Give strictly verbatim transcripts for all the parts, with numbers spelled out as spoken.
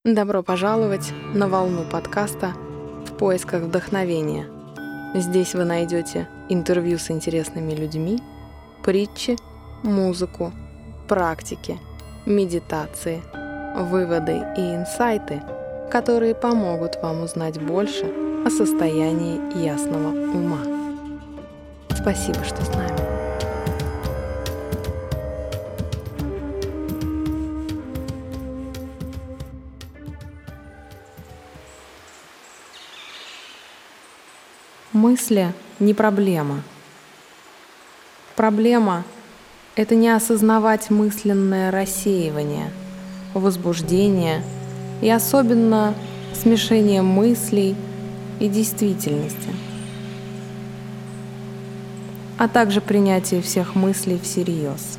Добро пожаловать на волну подкаста «В поисках вдохновения». Здесь вы найдете интервью с интересными людьми, притчи, музыку, практики, медитации, выводы и инсайты, которые помогут вам узнать больше о состоянии ясного ума. Спасибо, что с нами. Мысли не проблема. Проблема — это не осознавать мысленное рассеивание, возбуждение и особенно смешение мыслей и действительности, а также принятие всех мыслей всерьез.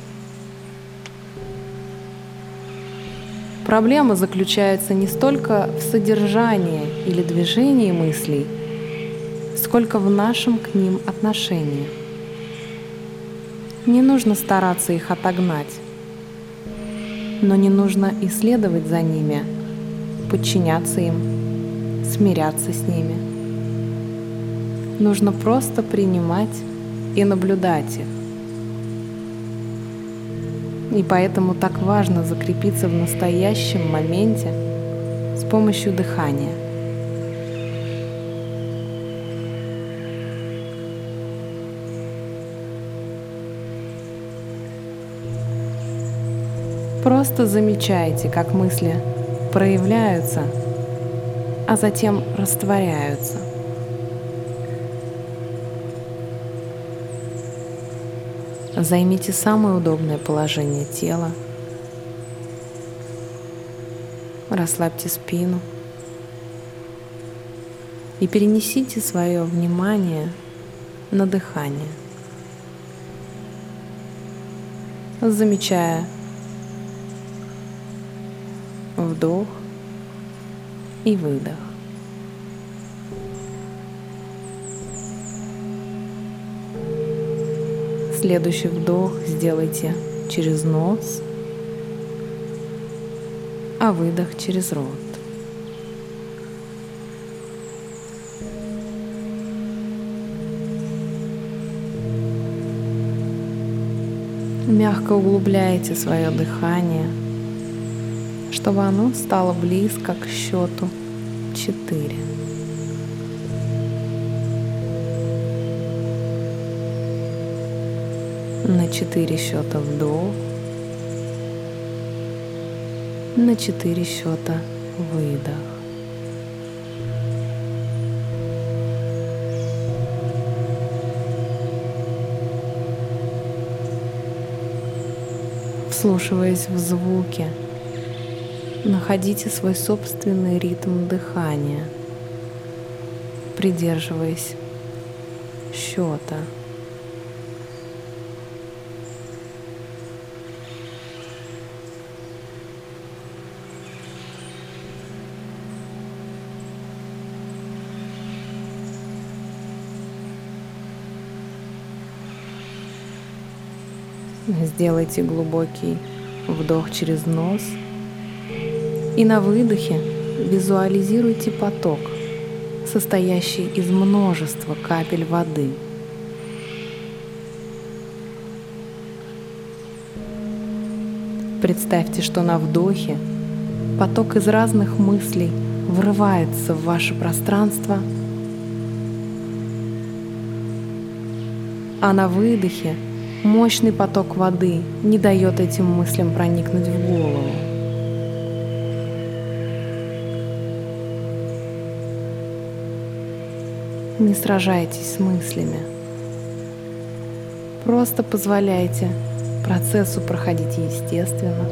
Проблема заключается не столько в содержании или движении мыслей, сколько в нашем к ним отношении. Не нужно стараться их отогнать, но не нужно и следовать за ними, подчиняться им, смиряться с ними. Нужно просто принимать и наблюдать их. И поэтому так важно закрепиться в настоящем моменте с помощью дыхания. Просто замечайте, как мысли проявляются, а затем растворяются. Займите самое удобное положение тела. Расслабьте спину и перенесите свое внимание на дыхание, замечая вдох и выдох. Следующий вдох сделайте через нос, а выдох через рот. Мягко углубляйте свое дыхание, чтобы оно стало близко к счету четыре. На четыре счета вдох, на четыре счета выдох. Вслушиваясь в звуки, находите свой собственный ритм дыхания, придерживаясь счета. Сделайте глубокий вдох через нос. И на выдохе визуализируйте поток, состоящий из множества капель воды. Представьте, что на вдохе поток из разных мыслей врывается в ваше пространство, а на выдохе мощный поток воды не дает этим мыслям проникнуть в голову. Не сражайтесь с мыслями. Просто позволяйте процессу проходить естественно,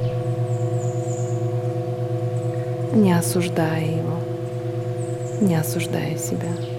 не осуждая его, не осуждая себя.